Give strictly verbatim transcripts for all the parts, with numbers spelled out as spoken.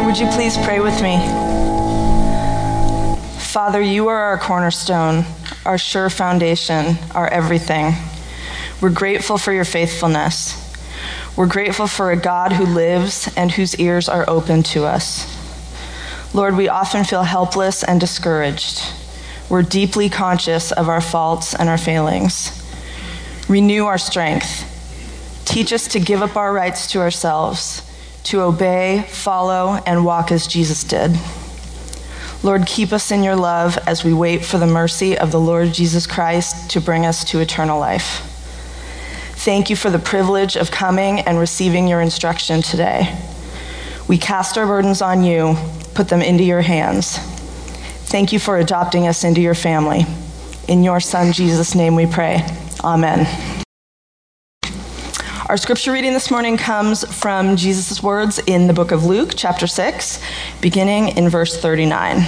Would you please pray with me? Father, you are our cornerstone, our sure foundation, our everything. We're grateful for your faithfulness. We're grateful for a God who lives and whose ears are open to us. Lord, we often feel helpless and discouraged. We're deeply conscious of our faults and our failings. Renew our strength. Teach us to give up our rights to ourselves, to obey, follow, and walk as Jesus did. Lord, keep us in your love as we wait for the mercy of the Lord Jesus Christ to bring us to eternal life. Thank you for the privilege of coming and receiving your instruction today. We cast our burdens on you, put them into your hands. Thank you for adopting us into your family. In your Son, Jesus' name we pray. Amen. Our scripture reading this morning comes from Jesus' words in the book of Luke, chapter six, beginning in verse thirty-nine.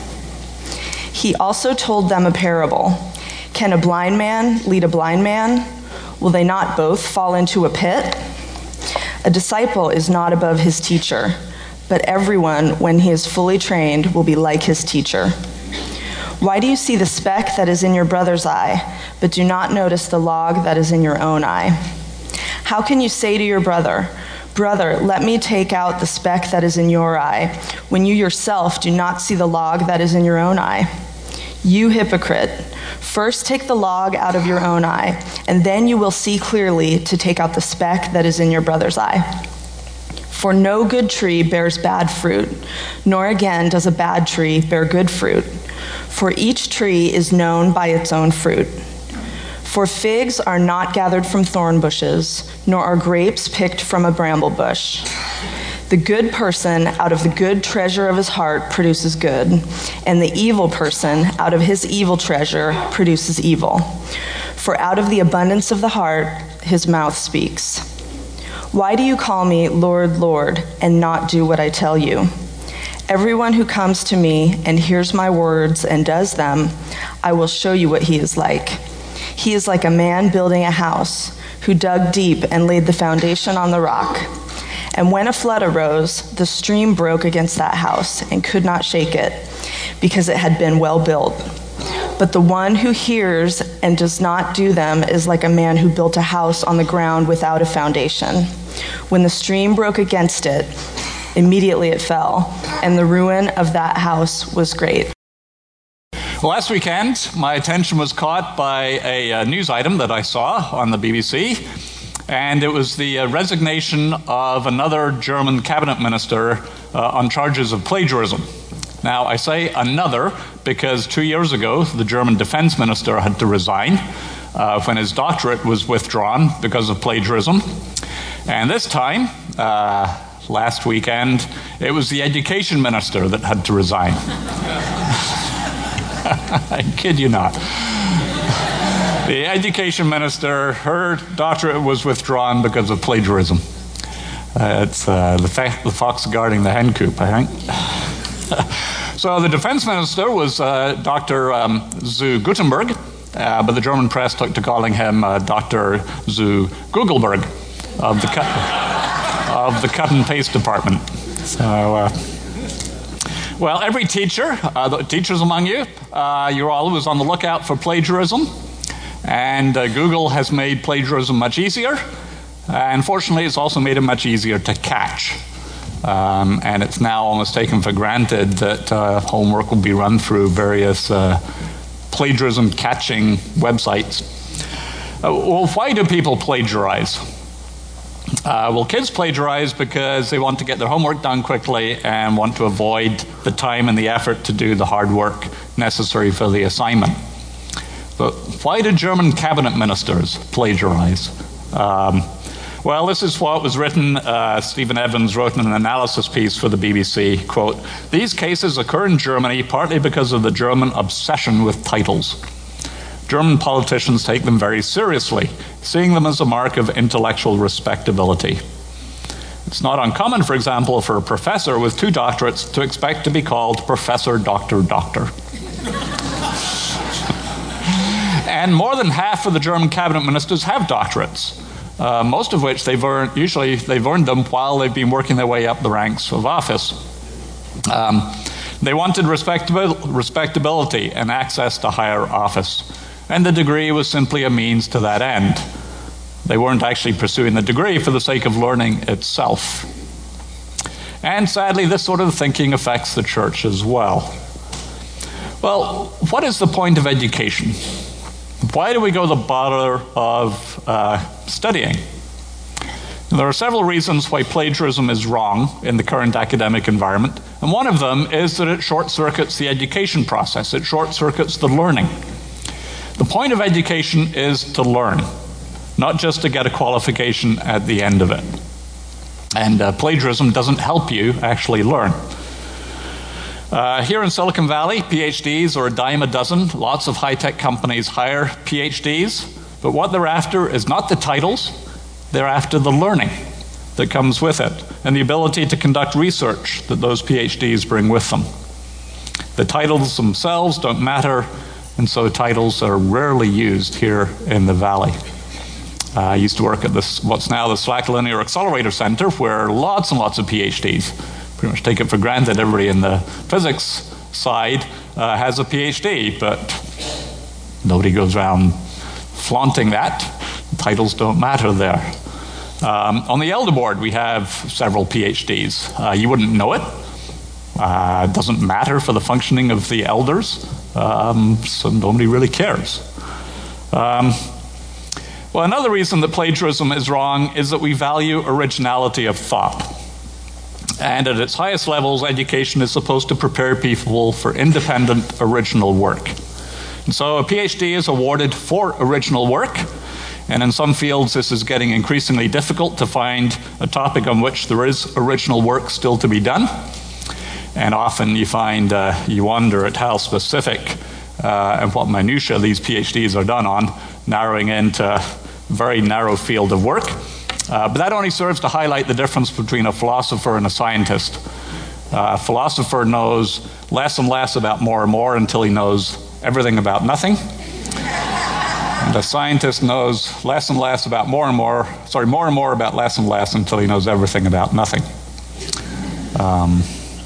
He also told them a parable. Can a blind man lead a blind man? Will they not both fall into a pit? A disciple is not above his teacher, but everyone, when he is fully trained, will be like his teacher. Why do you see the speck that is in your brother's eye, but do not notice the log that is in your own eye? How can you say to your brother, "Brother, let me take out the speck that is in your eye," when you yourself do not see the log that is in your own eye? You hypocrite, first take the log out of your own eye, and then you will see clearly to take out the speck that is in your brother's eye. For no good tree bears bad fruit, nor again does a bad tree bear good fruit. For each tree is known by its own fruit. For figs are not gathered from thorn bushes, nor are grapes picked from a bramble bush. The good person out of the good treasure of his heart produces good, and the evil person out of his evil treasure produces evil. For out of the abundance of the heart, his mouth speaks. Why do you call me Lord, Lord, and not do what I tell you? Everyone who comes to me and hears my words and does them, I will show you what he is like. He is like a man building a house, who dug deep and laid the foundation on the rock. And when a flood arose, the stream broke against that house and could not shake it, because it had been well built. But the one who hears and does not do them is like a man who built a house on the ground without a foundation. When the stream broke against it, immediately it fell, and the ruin of that house was great. Last weekend, my attention was caught by a uh, news item that I saw on the B B C, and it was the uh, resignation of another German cabinet minister uh, on charges of plagiarism. Now, I say another because two years ago, the German defense minister had to resign uh, when his doctorate was withdrawn because of plagiarism. And this time, uh, last weekend, it was the education minister that had to resign. I kid you not. The education minister, her doctorate was withdrawn because of plagiarism. Uh, it's uh, the, fa- the fox guarding the hen coop, I think. So the defense minister was uh, Doctor Um, zu Guttenberg, uh, but the German press took to calling him uh, Doctor zu Gugelberg of the cut of the cut and paste department. So. Uh, Well, every teacher, uh, the teachers among you, uh, you're always on the lookout for plagiarism, and uh, Google has made plagiarism much easier. Uh, unfortunately, it's also made it much easier to catch, um, and it's now almost taken for granted that uh, homework will be run through various uh, plagiarism catching websites. Uh, well, why do people plagiarize? Uh, well, kids plagiarize because they want to get their homework done quickly and want to avoid the time and the effort to do the hard work necessary for the assignment. But why do German cabinet ministers plagiarize? Um, well, this is what was written. Uh, Stephen Evans wrote in an analysis piece for the B B C, quote, "These cases occur in Germany partly because of the German obsession with titles. German politicians take them very seriously, seeing them as a mark of intellectual respectability. It's not uncommon, for example, for a professor with two doctorates to expect to be called Professor Doctor Doctor. And more than half of the German cabinet ministers have doctorates, uh, most of which they've earned, usually they've earned them while they've been working their way up the ranks of office. Um, they wanted respectabil- respectability and access to higher office, and the degree was simply a means to that end. They weren't actually pursuing the degree for the sake of learning itself. And sadly, this sort of thinking affects the church as well. Well, what is the point of education? Why do we go the bother of uh, studying? There are several reasons why plagiarism is wrong in the current academic environment, and one of them is that it short-circuits the education process. It short-circuits the learning. The point of education is to learn, not just to get a qualification at the end of it. And uh, plagiarism doesn't help you actually learn. Uh, here in Silicon Valley, PhDs are a dime a dozen. Lots of high-tech companies hire PhDs, but what they're after is not the titles, they're after the learning that comes with it and the ability to conduct research that those PhDs bring with them. The titles themselves don't matter, and so titles are rarely used here in the Valley. Uh, I used to work at this, what's now the SLAC Linear Accelerator Center, where lots and lots of PhDs, pretty much take it for granted everybody in the physics side uh, has a PhD, but nobody goes around flaunting that. Titles don't matter there. Um, on the Elder Board, we have several PhDs. Uh, you wouldn't know it. Uh, it doesn't matter for the functioning of the elders, um, so nobody really cares. Um, well, another reason that plagiarism is wrong is that we value originality of thought. And at its highest levels, education is supposed to prepare people for independent, original work. And so a PhD is awarded for original work. And in some fields, this is getting increasingly difficult to find a topic on which there is original work still to be done. And often you find, uh, you wonder at how specific uh, and what minutiae these PhDs are done on, narrowing into a very narrow field of work. Uh, but that only serves to highlight the difference between a philosopher and a scientist. Uh, a philosopher knows less and less about more and more until he knows everything about nothing. And a scientist knows less and less about more and more, sorry, more and more about less and less until he knows everything about nothing. Um,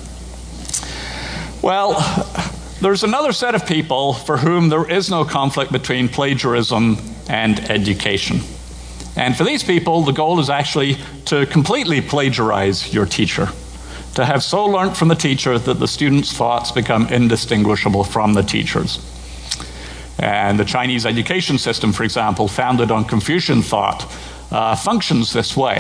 well, there's another set of people for whom there is no conflict between plagiarism and education. And for these people, the goal is actually to completely plagiarize your teacher, to have so learnt from the teacher that the student's thoughts become indistinguishable from the teacher's. And the Chinese education system, for example, founded on Confucian thought, uh, functions this way.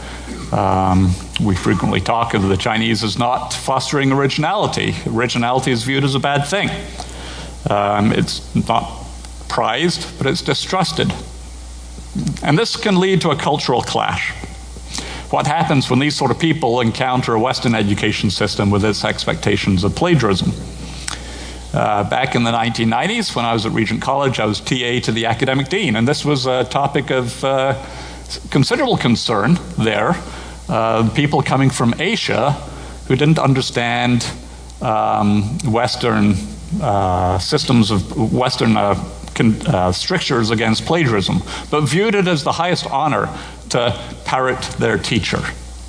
Um, we frequently talk of the Chinese as not fostering originality. Originality is viewed as a bad thing. Um, it's not prized, but it's distrusted. And this can lead to a cultural clash. What happens when these sort of people encounter a Western education system with its expectations of plagiarism? Uh, back in the nineteen nineties, when I was at Regent College, I was T A to the academic dean, and this was a topic of uh, considerable concern there. Uh, people coming from Asia who didn't understand um, Western uh, systems of Western uh, con uh, strictures against plagiarism, but viewed it as the highest honor to parrot their teacher.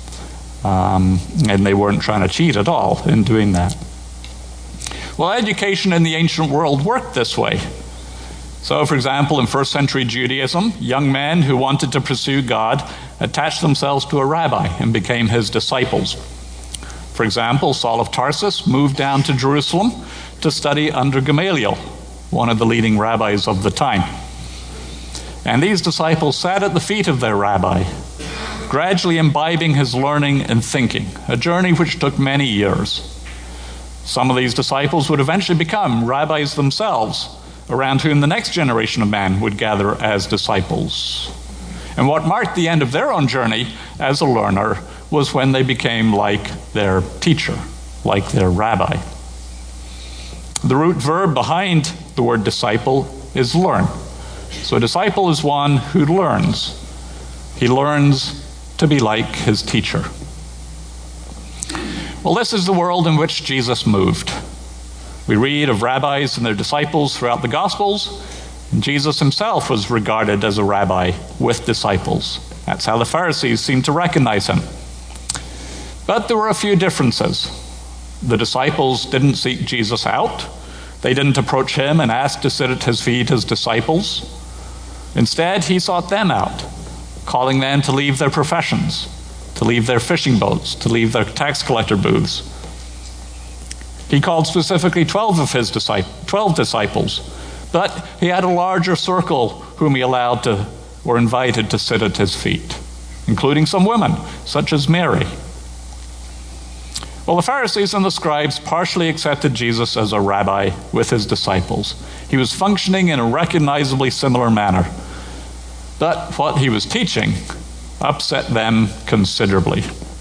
Um, and they weren't trying to cheat at all in doing that. Well, education in the ancient world worked this way. So, for example, in first century Judaism, young men who wanted to pursue God attached themselves to a rabbi and became his disciples. For example, Saul of Tarsus moved down to Jerusalem to study under Gamaliel, one of the leading rabbis of the time. And these disciples sat at the feet of their rabbi, gradually imbibing his learning and thinking, a journey which took many years. Some of these disciples would eventually become rabbis themselves, around whom the next generation of men would gather as disciples. And what marked the end of their own journey as a learner was when they became like their teacher, like their rabbi. The root verb behind the word disciple is learn. So a disciple is one who learns. He learns to be like his teacher. Well, this is the world in which Jesus moved. We read of rabbis and their disciples throughout the Gospels, and Jesus himself was regarded as a rabbi with disciples. That's how the Pharisees seemed to recognize him. But there were a few differences. The disciples didn't seek Jesus out. They didn't approach him and ask to sit at his feet as disciples. Instead, he sought them out, calling them to leave their professions, to leave their fishing boats, to leave their tax collector booths. He called specifically twelve of his disciples, twelve disciples, but he had a larger circle whom he allowed to, or invited to sit at his feet, including some women, such as Mary. Well, the Pharisees and the scribes partially accepted Jesus as a rabbi with his disciples. He was functioning in a recognizably similar manner. But what he was teaching upset them considerably.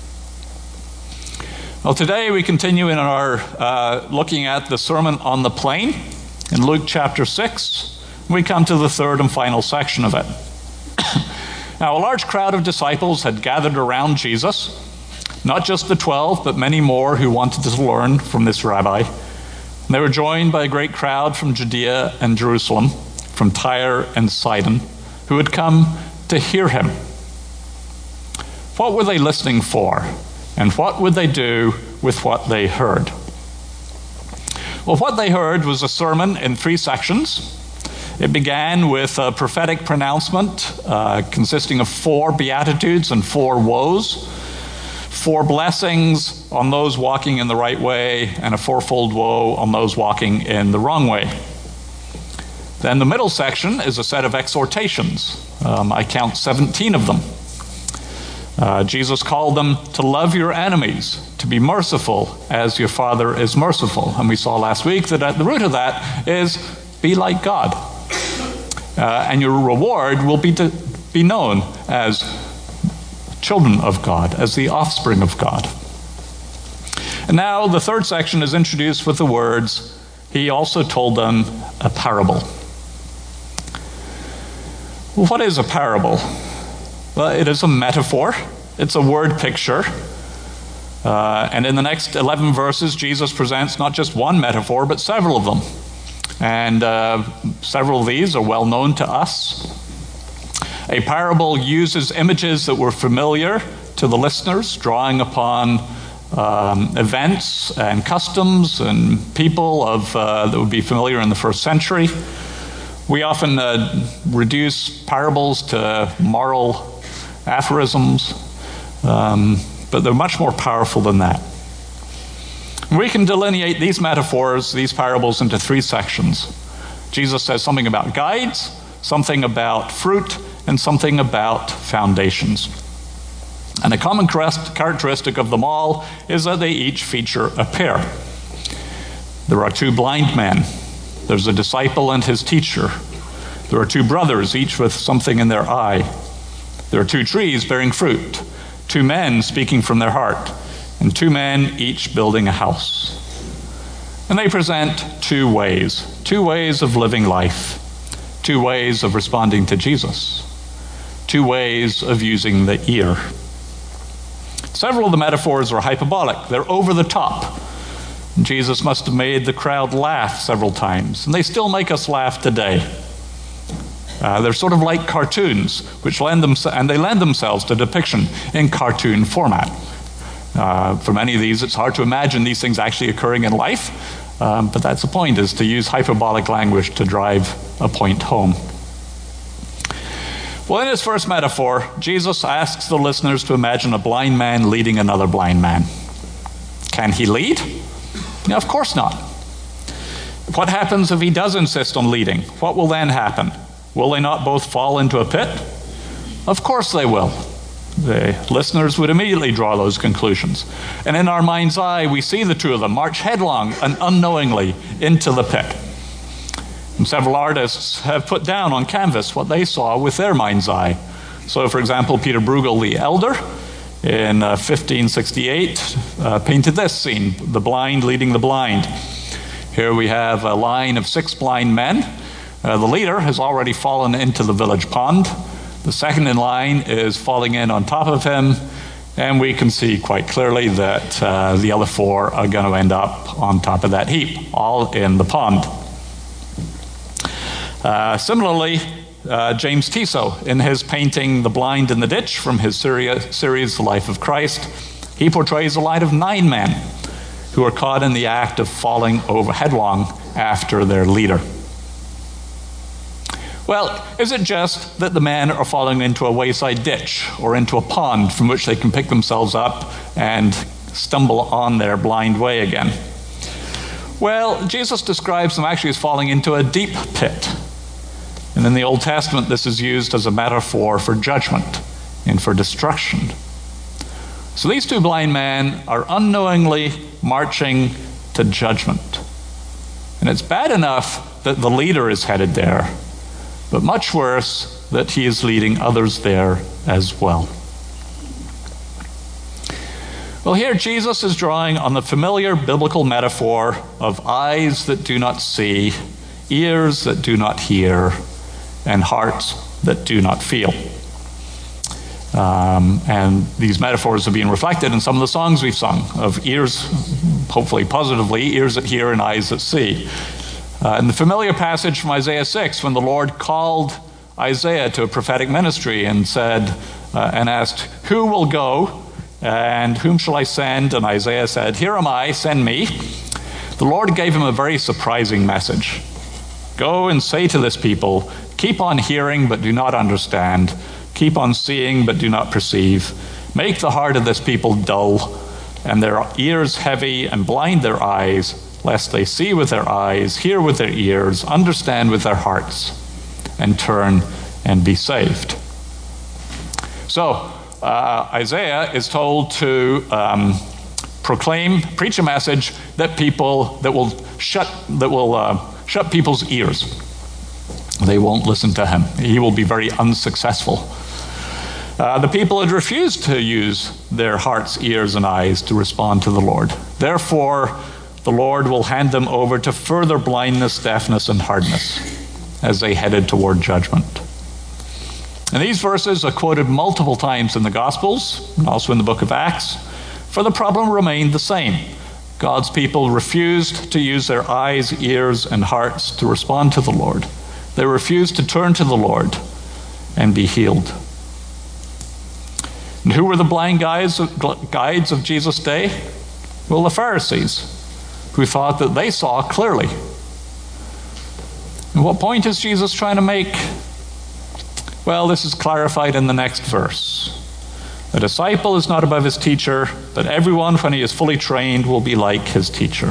Well, today we continue in our uh, looking at the Sermon on the Plain in Luke chapter six. We come to the third and final section of it. Now, a large crowd of disciples had gathered around Jesus. Not just the twelve, but many more who wanted to learn from this rabbi. And they were joined by a great crowd from Judea and Jerusalem, from Tyre and Sidon, who had come to hear him. What were they listening for? And what would they do with what they heard? Well, what they heard was a sermon in three sections. It began with a prophetic pronouncement uh, consisting of four beatitudes and four woes. Four blessings on those walking in the right way, and a fourfold woe on those walking in the wrong way. Then the middle section is a set of exhortations. Um, I count seventeen of them. Uh, Jesus called them to love your enemies, to be merciful as your Father is merciful. And we saw last week that at the root of that is be like God. Uh, and your reward will be to be known as children of God, as the offspring of God. And now the third section is introduced with the words, he also told them a parable. Well, what is a parable? Well, it is a metaphor. It's a word picture. Uh, and in the next eleven verses, Jesus presents not just one metaphor, but several of them. And uh, several of these are well known to us. A parable uses images that were familiar to the listeners, drawing upon um, events and customs and people of uh, that would be familiar in the first century. We often uh, reduce parables to moral aphorisms, um, but they're much more powerful than that. We can delineate these metaphors, these parables, into three sections. Jesus says something about guides, something about fruit, and something about foundations. And a common characteristic of them all is that they each feature a pair. There are two blind men. There's a disciple and his teacher. There are two brothers, each with something in their eye. There are two trees bearing fruit, two men speaking from their heart, and two men each building a house. And they present two ways, two ways of living life, two ways of responding to Jesus. Two ways of using the ear. Several of the metaphors are hyperbolic. They're over the top. Jesus must have made the crowd laugh several times, and they still make us laugh today. Uh, they're sort of like cartoons, which lend them, and they lend themselves to depiction in cartoon format. Uh, for many of these, it's hard to imagine these things actually occurring in life, um, but that's the point, is to use hyperbolic language to drive a point home. Well, in his first metaphor, Jesus asks the listeners to imagine a blind man leading another blind man. Can he lead? No, of course not. What happens if he does insist on leading? What will then happen? Will they not both fall into a pit? Of course they will. The listeners would immediately draw those conclusions. And in our mind's eye, we see the two of them march headlong and unknowingly into the pit. And several artists have put down on canvas what they saw with their mind's eye. So, for example, Peter Bruegel the Elder in uh, fifteen sixty-eight uh, painted this scene, the blind leading the blind. Here we have a line of six blind men. Uh, the leader has already fallen into the village pond. The second in line is falling in on top of him, and we can see quite clearly that uh, the other four are going to end up on top of that heap, all in the pond. Uh, similarly, uh, James Tissot, in his painting The Blind in the Ditch from his series, The Life of Christ, he portrays a line of nine men who are caught in the act of falling over headlong after their leader. Well, is it just that the men are falling into a wayside ditch or into a pond from which they can pick themselves up and stumble on their blind way again? Well, Jesus describes them actually as falling into a deep pit. And in the Old Testament, this is used as a metaphor for judgment and for destruction. So these two blind men are unknowingly marching to judgment. And it's bad enough that the leader is headed there, but much worse that he is leading others there as well. Well, here Jesus is drawing on the familiar biblical metaphor of eyes that do not see, ears that do not hear, and hearts that do not feel. Um, and these metaphors are being reflected in some of the songs we've sung, of ears, hopefully positively, ears that hear and eyes that see. Uh, in the familiar passage from Isaiah six, when the Lord called Isaiah to a prophetic ministry and said, uh, and asked, "Who will go? And whom shall I send?" And Isaiah said, "Here am I, send me." The Lord gave him a very surprising message. "Go and say to this people, keep on hearing but do not understand. Keep on seeing but do not perceive. Make the heart of this people dull and their ears heavy and blind their eyes, lest they see with their eyes, hear with their ears, understand with their hearts, and turn and be saved." So, uh, Isaiah is told to um, proclaim, preach a message that people, that will shut, that will uh, shut people's ears. They won't listen to him. He will be very unsuccessful. Uh, the people had refused to use their hearts, ears, and eyes to respond to the Lord. Therefore, the Lord will hand them over to further blindness, deafness, and hardness as they headed toward judgment. And these verses are quoted multiple times in the Gospels, and also in the book of Acts, for the problem remained the same. God's people refused to use their eyes, ears, and hearts to respond to the Lord. They refused to turn to the Lord and be healed. And who were the blind guides of, guides of Jesus' day? Well, the Pharisees, who thought that they saw clearly. And what point is Jesus trying to make? Well, this is clarified in the next verse. A disciple is not above his teacher, but everyone, when he is fully trained, will be like his teacher.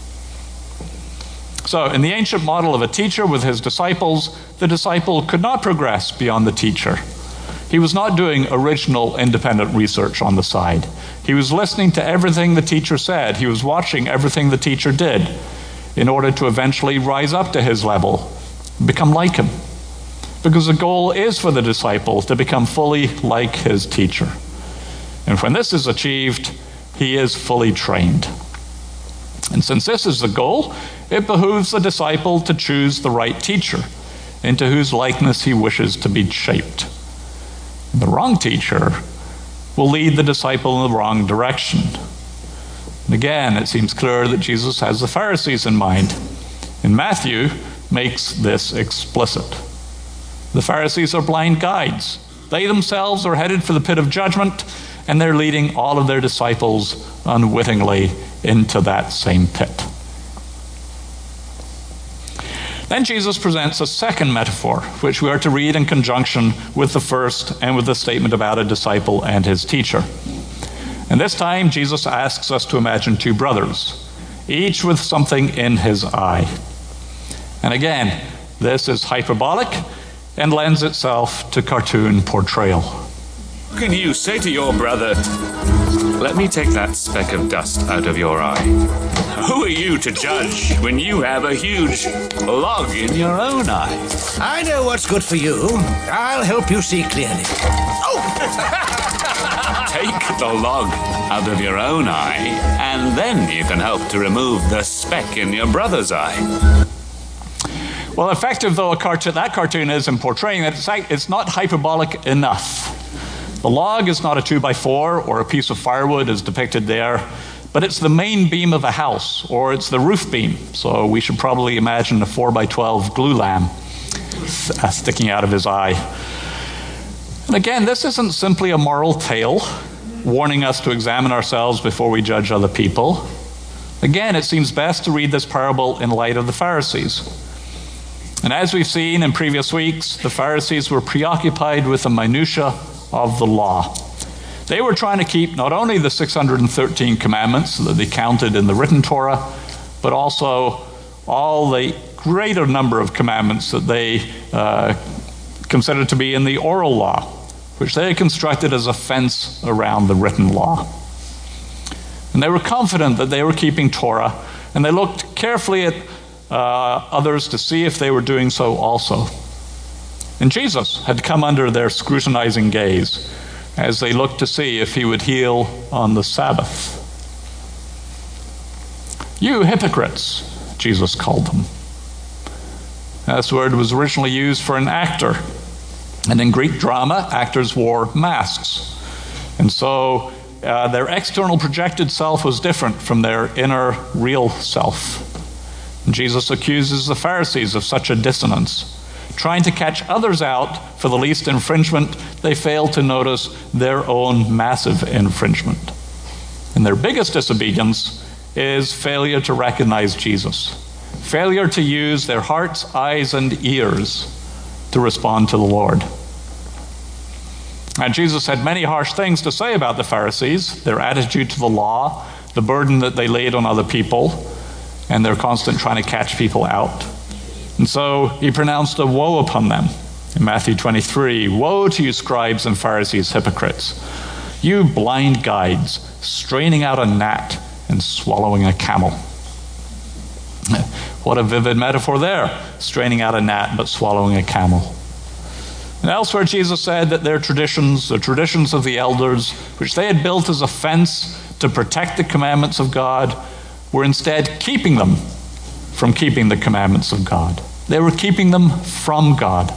So, in the ancient model of a teacher with his disciples, the disciple could not progress beyond the teacher. He was not doing original independent research on the side. He was listening to everything the teacher said. He was watching everything the teacher did in order to eventually rise up to his level, become like him. Because the goal is for the disciple to become fully like his teacher. And when this is achieved, he is fully trained. And since this is the goal, it behooves the disciple to choose the right teacher, into whose likeness he wishes to be shaped. The wrong teacher will lead the disciple in the wrong direction. And again, it seems clear that Jesus has the Pharisees in mind. And Matthew makes this explicit. The Pharisees are blind guides. They themselves are headed for the pit of judgment, and they're leading all of their disciples unwittingly into that same pit. Then Jesus presents a second metaphor, which we are to read in conjunction with the first and with the statement about a disciple and his teacher. And this time, Jesus asks us to imagine two brothers, each with something in his eye. And again, this is hyperbolic and lends itself to cartoon portrayal. What can you say to your brother, "Let me take that speck of dust out of your eye"? Who are you to judge when you have a huge log in your own eye? I know what's good for you. I'll help you see clearly. Oh! Take the log out of your own eye, and then you can help to remove the speck in your brother's eye. Well, effective though a cartoon, that cartoon is in portraying it, it's, it's not hyperbolic enough. The log is not a two by four or a piece of firewood as depicted there, but it's the main beam of a house, or it's the roof beam. So we should probably imagine a four by twelve glue lamp sticking out of his eye. And again, this isn't simply a moral tale warning us to examine ourselves before we judge other people. Again, it seems best to read this parable in light of the Pharisees. And as we've seen in previous weeks, the Pharisees were preoccupied with the minutiae of the law. They were trying to keep not only the six hundred thirteen commandments that they counted in the written Torah, but also all the greater number of commandments that they uh, considered to be in the oral law, which they had constructed as a fence around the written law. And they were confident that they were keeping Torah, and they looked carefully at uh, others to see if they were doing so also. And Jesus had come under their scrutinizing gaze as they looked to see if he would heal on the Sabbath. "You hypocrites," Jesus called them. This word was originally used for an actor. And in Greek drama, actors wore masks. And so uh, their external projected self was different from their inner real self. And Jesus accuses the Pharisees of such a dissonance. Trying to catch others out for the least infringement, they fail to notice their own massive infringement. And their biggest disobedience is failure to recognize Jesus. Failure to use their hearts, eyes, and ears to respond to the Lord. And Jesus had many harsh things to say about the Pharisees, their attitude to the law, the burden that they laid on other people, and their constant trying to catch people out. And so he pronounced a woe upon them. In Matthew twenty-three, "Woe to you, scribes and Pharisees, hypocrites, you blind guides, straining out a gnat and swallowing a camel." What a vivid metaphor there, straining out a gnat but swallowing a camel. And elsewhere, Jesus said that their traditions, the traditions of the elders, which they had built as a fence to protect the commandments of God, were instead keeping them from keeping the commandments of God. They were keeping them from God.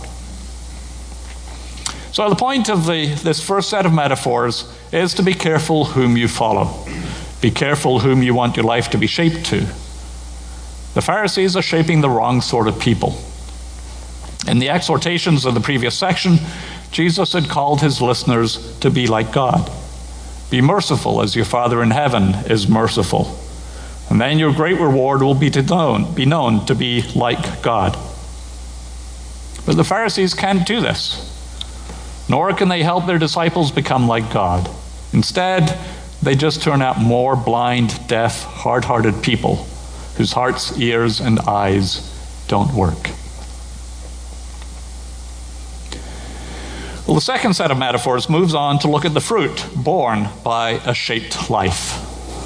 So the point of the, this first set of metaphors is to be careful whom you follow. Be careful whom you want your life to be shaped to. The Pharisees are shaping the wrong sort of people. In the exhortations of the previous section, Jesus had called his listeners to be like God. Be merciful as your Father in heaven is merciful. And then your great reward will be to known, be known to be like God. But the Pharisees can't do this, nor can they help their disciples become like God. Instead, they just turn out more blind, deaf, hard-hearted people whose hearts, ears, and eyes don't work. Well, the second set of metaphors moves on to look at the fruit borne by a shaped life.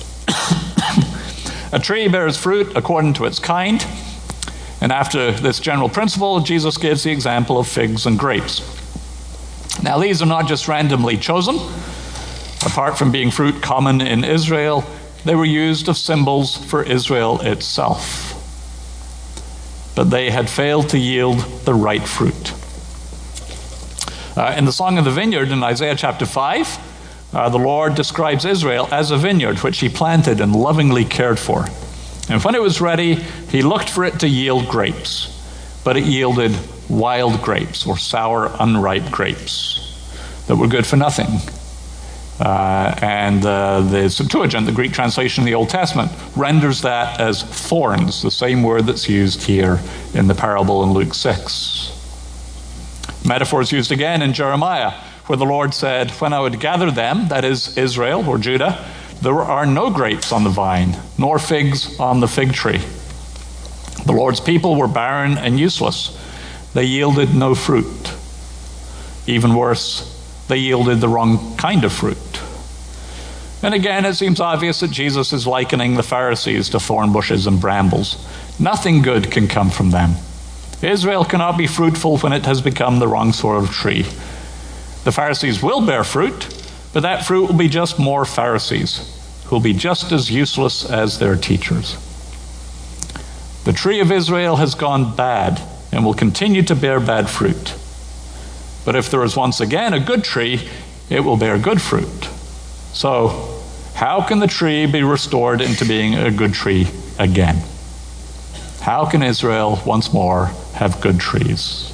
A tree bears fruit according to its kind, and after this general principle, Jesus gives the example of figs and grapes. Now, these are not just randomly chosen. Apart from being fruit common in Israel, they were used as symbols for Israel itself. But they had failed to yield the right fruit. Uh, in the Song of the Vineyard in Isaiah chapter five, uh, the Lord describes Israel as a vineyard which he planted and lovingly cared for. And when it was ready, he looked for it to yield grapes, but it yielded wild grapes or sour, unripe grapes that were good for nothing. Uh, and uh, the Septuagint, the Greek translation of the Old Testament, renders that as thorns, the same word that's used here in the parable in Luke six. Metaphor is used again in Jeremiah, where the Lord said, "When I would gather them," that is Israel or Judah, "there are no grapes on the vine, nor figs on the fig tree." The Lord's people were barren and useless. They yielded no fruit. Even worse, they yielded the wrong kind of fruit. And again, it seems obvious that Jesus is likening the Pharisees to thorn bushes and brambles. Nothing good can come from them. Israel cannot be fruitful when it has become the wrong sort of tree. The Pharisees will bear fruit, but that fruit will be just more Pharisees, who will be just as useless as their teachers. The tree of Israel has gone bad and will continue to bear bad fruit. But if there is once again a good tree, it will bear good fruit. So, how can the tree be restored into being a good tree again? How can Israel once more have good trees?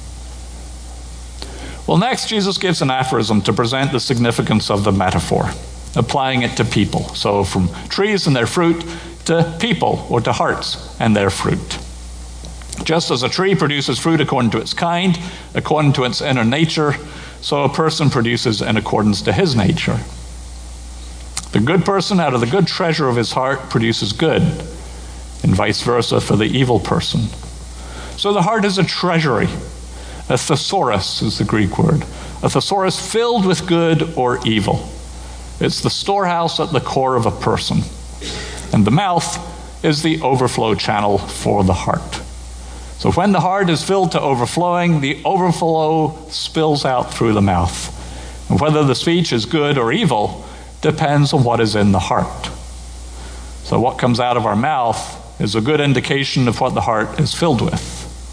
Well, next, Jesus gives an aphorism to present the significance of the metaphor, applying it to people. So from trees and their fruit, to people or to hearts and their fruit. Just as a tree produces fruit according to its kind, according to its inner nature, so a person produces in accordance to his nature. The good person out of the good treasure of his heart produces good, and vice versa for the evil person. So the heart is a treasury. A thesaurus is the Greek word. A thesaurus filled with good or evil. It's the storehouse at the core of a person. And the mouth is the overflow channel for the heart. So when the heart is filled to overflowing, the overflow spills out through the mouth. And whether the speech is good or evil depends on what is in the heart. So what comes out of our mouth is a good indication of what the heart is filled with.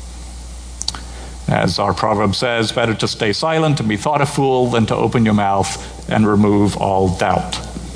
As our proverb says, better to stay silent and be thought a fool than to open your mouth and remove all doubt.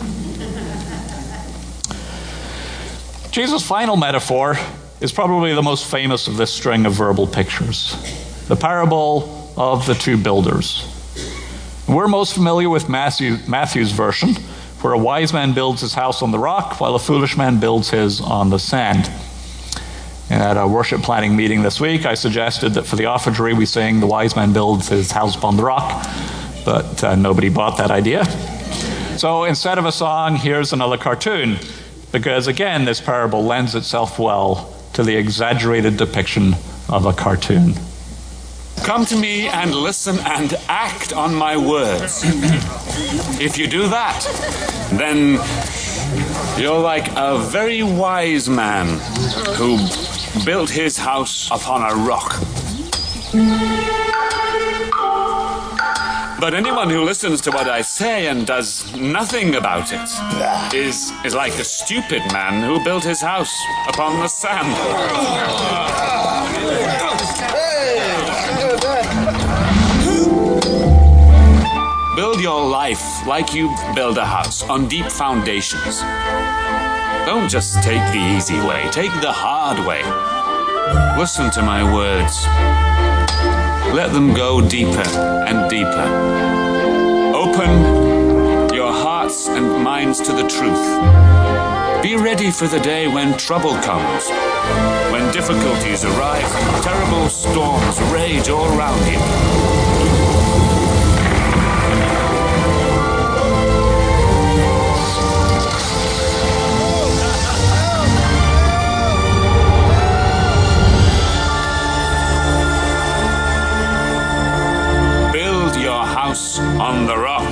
Jesus' final metaphor is probably the most famous of this string of verbal pictures, the parable of the two builders. We're most familiar with Matthew, Matthew's version, where a wise man builds his house on the rock while a foolish man builds his on the sand. And at a worship planning meeting this week, I suggested that for the offertory we sing "The Wise Man Builds His House Upon the Rock," but uh, nobody bought that idea. So instead of a song, here's another cartoon, because again, this parable lends itself well to the exaggerated depiction of a cartoon. Come to me and listen and act on my words. If you do that, then you're like a very wise man who built his house upon a rock. But anyone who listens to what I say and does nothing about it is, is like a stupid man who built his house upon the sand. Build your life like you build a house, on deep foundations. Don't just take the easy way, take the hard way. Listen to my words. Let them go deeper and deeper. Open your hearts and minds to the truth. Be ready for the day when trouble comes, when difficulties arrive, terrible storms rage all around you. On the rock.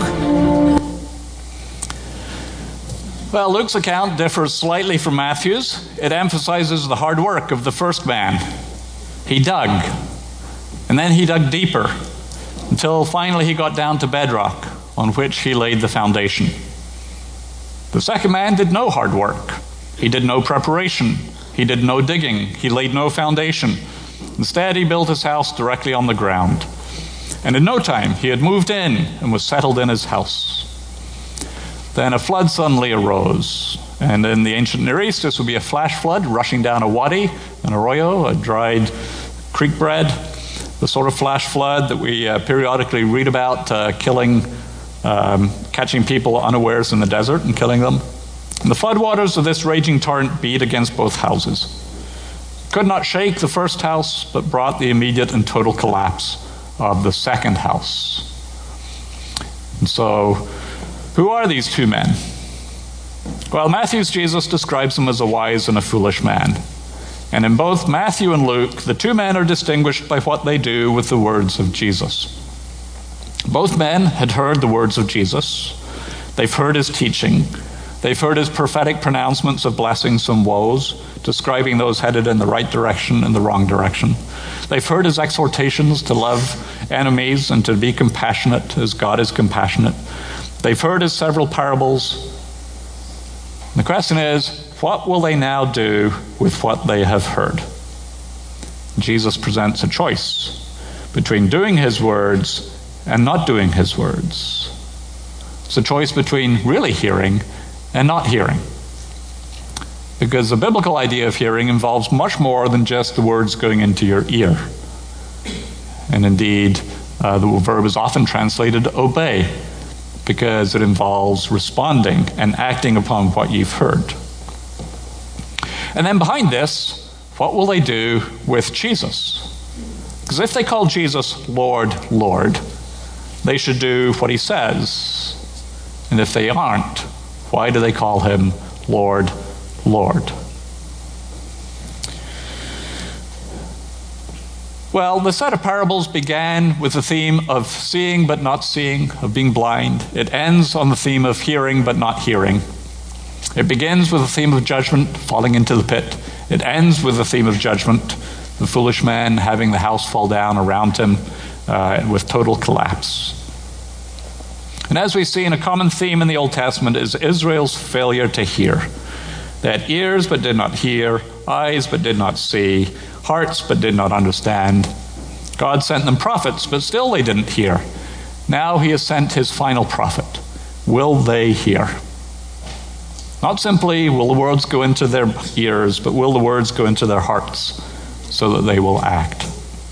Well, Luke's account differs slightly from Matthew's. It emphasizes the hard work of the first man. He dug, and then he dug deeper, until finally he got down to bedrock, on which he laid the foundation. The second man did no hard work. He did no preparation. He did no digging. He laid no foundation. Instead, he built his house directly on the ground. And in no time, he had moved in and was settled in his house. Then a flood suddenly arose. And in the ancient Near East, this would be a flash flood rushing down a wadi, an arroyo, a dried creek bed, the sort of flash flood that we uh, periodically read about, uh, killing, um, catching people unawares in the desert and killing them. And the floodwaters of this raging torrent beat against both houses. Could not shake the first house, but brought the immediate and total collapse of the second house. And so, who are these two men? Well, Matthew's Jesus describes them as a wise and a foolish man. And in both Matthew and Luke, the two men are distinguished by what they do with the words of Jesus. Both men had heard the words of Jesus. They've heard his teaching. They've heard his prophetic pronouncements of blessings and woes, describing those headed in the right direction and the wrong direction. They've heard his exhortations to love enemies and to be compassionate as God is compassionate. They've heard his several parables. And the question is, what will they now do with what they have heard? Jesus presents a choice between doing his words and not doing his words. It's a choice between really hearing and not hearing. Because the biblical idea of hearing involves much more than just the words going into your ear. And indeed, uh, the verb is often translated obey, because it involves responding and acting upon what you've heard. And then behind this, what will they do with Jesus? Because if they call Jesus Lord, Lord, they should do what he says. And if they aren't, why do they call him Lord, Lord? Well, the set of parables began with the theme of seeing but not seeing, of being blind. It ends on the theme of hearing but not hearing. It begins with the theme of judgment, falling into the pit. It ends with the theme of judgment, the foolish man having the house fall down around him uh, with total collapse. And as we see, in a common theme in the Old Testament is Israel's failure to hear. They had ears but did not hear, eyes but did not see, hearts but did not understand. God sent them prophets, but still they didn't hear. Now he has sent his final prophet. Will they hear? Not simply will the words go into their ears, but will the words go into their hearts so that they will act?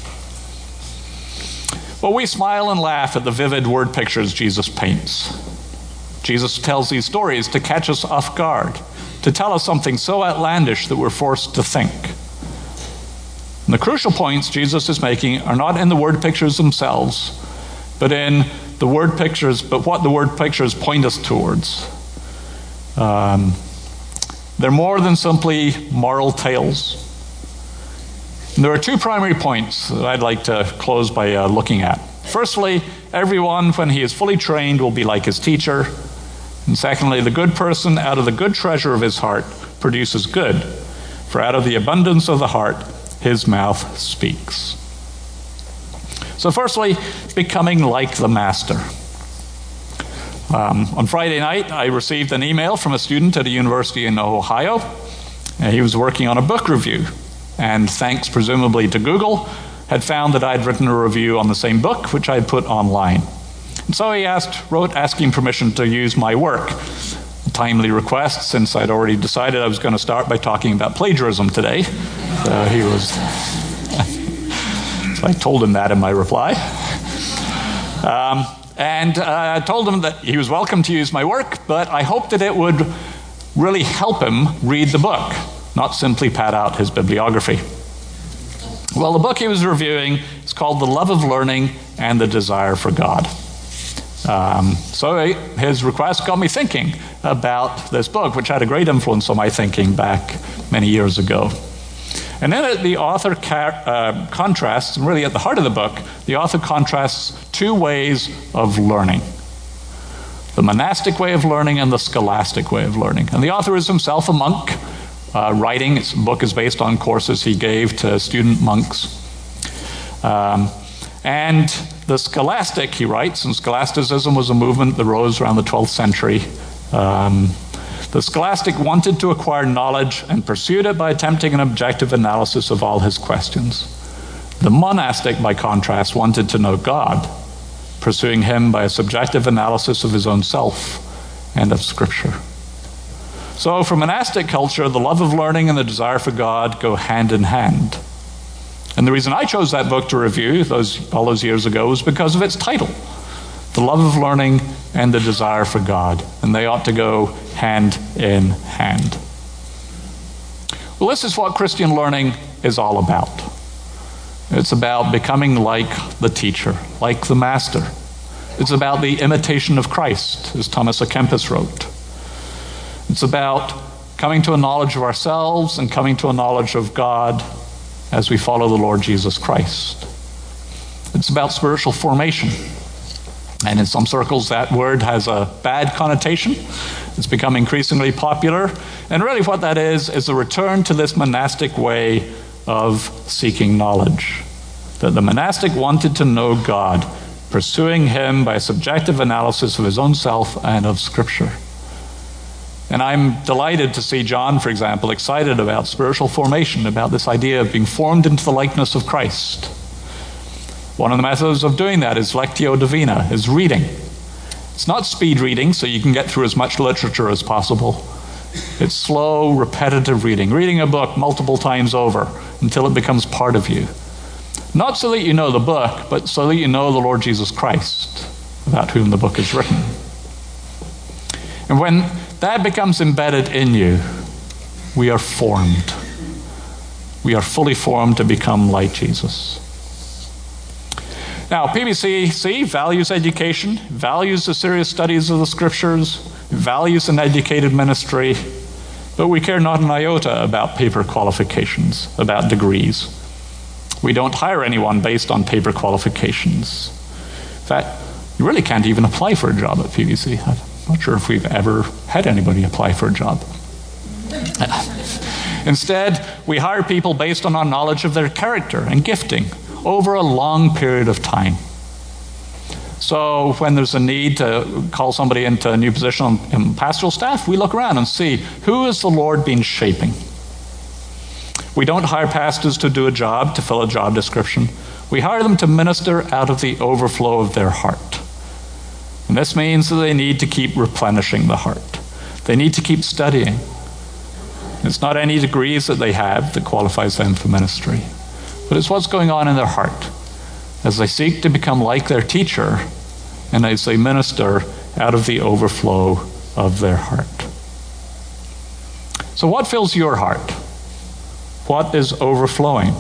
Well, we smile and laugh at the vivid word pictures Jesus paints. Jesus tells these stories to catch us off guard, to tell us something so outlandish that we're forced to think. And the crucial points Jesus is making are not in the word pictures themselves, but in the word pictures, but what the word pictures point us towards. Um, they're more than simply moral tales. And there are two primary points that I'd like to close by uh, looking at. Firstly, everyone, when he is fully trained, will be like his teacher. And secondly, the good person out of the good treasure of his heart produces good, for out of the abundance of the heart his mouth speaks. So firstly, becoming like the master. Um, on Friday night, I received an email from a student at a university in Ohio. And he was working on a book review, and thanks presumably to Google, had found that I'd written a review on the same book, which I'd put online. And so he asked, wrote asking permission to use my work. A timely request, since I'd already decided I was going to start by talking about plagiarism today. So he was, so I told him that in my reply. Um, and uh, I told him that he was welcome to use my work, but I hoped that it would really help him read the book, not simply pad out his bibliography. Well, the book he was reviewing is called The Love of Learning and the Desire for God. Um, so his request got me thinking about this book, which had a great influence on my thinking back many years ago. And in it, the author ca- uh, contrasts, and really at the heart of the book, the author contrasts two ways of learning. The monastic way of learning and the scholastic way of learning. And the author is himself a monk, uh, writing. His book is based on courses he gave to student monks. Um, and the scholastic, he writes, and scholasticism was a movement that rose around the twelfth century. Um, the scholastic wanted to acquire knowledge and pursued it by attempting an objective analysis of all his questions. The monastic, by contrast, wanted to know God, pursuing him by a subjective analysis of his own self and of Scripture. So for monastic culture, the love of learning and the desire for God go hand in hand. And the reason I chose that book to review those, all those years ago was because of its title, The Love of Learning and the Desire for God. And they ought to go hand in hand. Well, this is what Christian learning is all about. It's about becoming like the teacher, like the master. It's about the imitation of Christ, as Thomas à Kempis wrote. It's about coming to a knowledge of ourselves and coming to a knowledge of God as we follow the Lord Jesus Christ. It's about spiritual formation. And in some circles, that word has a bad connotation. It's become increasingly popular. And really what that is, is a return to this monastic way of seeking knowledge. That the monastic wanted to know God, pursuing him by a subjective analysis of his own self and of Scripture. And I'm delighted to see John, for example, excited about spiritual formation, about this idea of being formed into the likeness of Christ. One of the methods of doing that is Lectio Divina, is reading. It's not speed reading, so you can get through as much literature as possible. It's slow, repetitive reading, reading a book multiple times over until it becomes part of you. Not so that you know the book, but so that you know the Lord Jesus Christ, about whom the book is written. And when that becomes embedded in you, We are formed. We are fully formed to become like Jesus. Now, P B C C values education, values the serious studies of the scriptures, values an educated ministry, but we care not an iota about paper qualifications, about degrees. We don't hire anyone based on paper qualifications. In fact, you really can't even apply for a job at P B C. I'm not sure if we've ever had anybody apply for a job. Instead, we hire people based on our knowledge of their character and gifting over a long period of time. So when there's a need to call somebody into a new position in pastoral staff, we look around and see, who is the Lord been shaping? We don't hire pastors to do a job, to fill a job description. We hire them to minister out of the overflow of their heart. And this means that they need to keep replenishing the heart. They need to keep studying. It's not any degrees that they have that qualifies them for ministry, but it's what's going on in their heart as they seek to become like their teacher and as they minister out of the overflow of their heart. So what fills your heart? What is overflowing?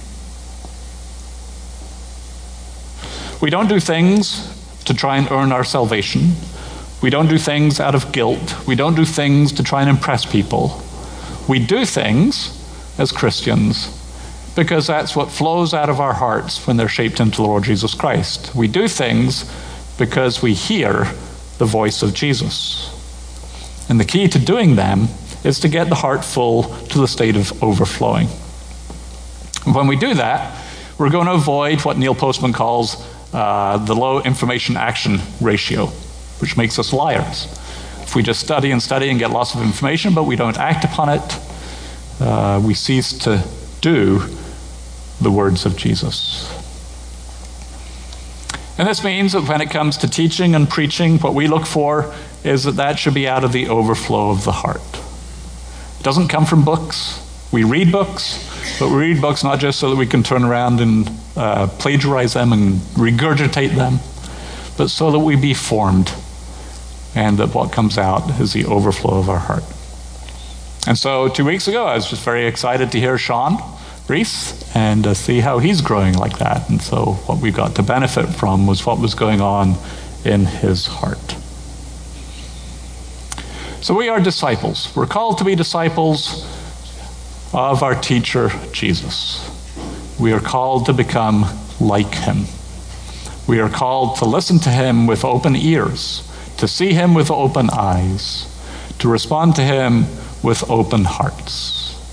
We don't do things to try and earn our salvation. We don't do things out of guilt. We don't do things to try and impress people. We do things as Christians because that's what flows out of our hearts when they're shaped into the Lord Jesus Christ. We do things because we hear the voice of Jesus. And the key to doing them is to get the heart full to the state of overflowing. And when we do that, we're going to avoid what Neil Postman calls uh, the low information action ratio, which makes us liars. If we just study and study and get lots of information, but we don't act upon it, uh, we cease to do the words of Jesus. And this means that when it comes to teaching and preaching, what we look for is that that should be out of the overflow of the heart. It doesn't come from books. We read books, but we read books not just so that we can turn around and uh, plagiarize them and regurgitate them, but so that we be formed, and that what comes out is the overflow of our heart. And so two weeks ago, I was just very excited to hear Sean Reese and uh, see how he's growing like that. And so what we got to benefit from was what was going on in his heart. So we are disciples. We're called to be disciples of our teacher, Jesus. We are called to become like him. We are called to listen to him with open ears, to see him with open eyes, to respond to him with open hearts.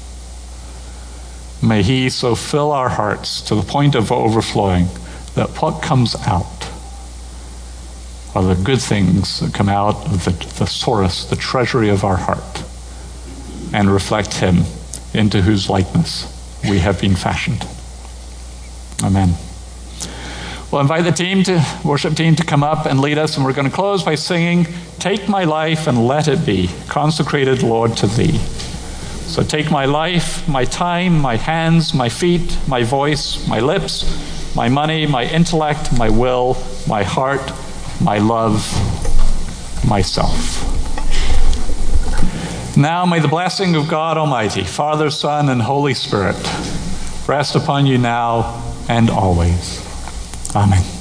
May he so fill our hearts to the point of overflowing that what comes out are the good things that come out of the thesaurus, the treasury of our heart, and reflect him into whose likeness we have been fashioned. Amen. We'll invite the team, to worship team, to come up and lead us, and we're going to close by singing, "Take my life and let it be consecrated, Lord, to thee." So take my life, my time, my hands, my feet, my voice, my lips, my money, my intellect, my will, my heart, my love, myself. Now may the blessing of God Almighty, Father, Son, and Holy Spirit rest upon you now and always. Amen.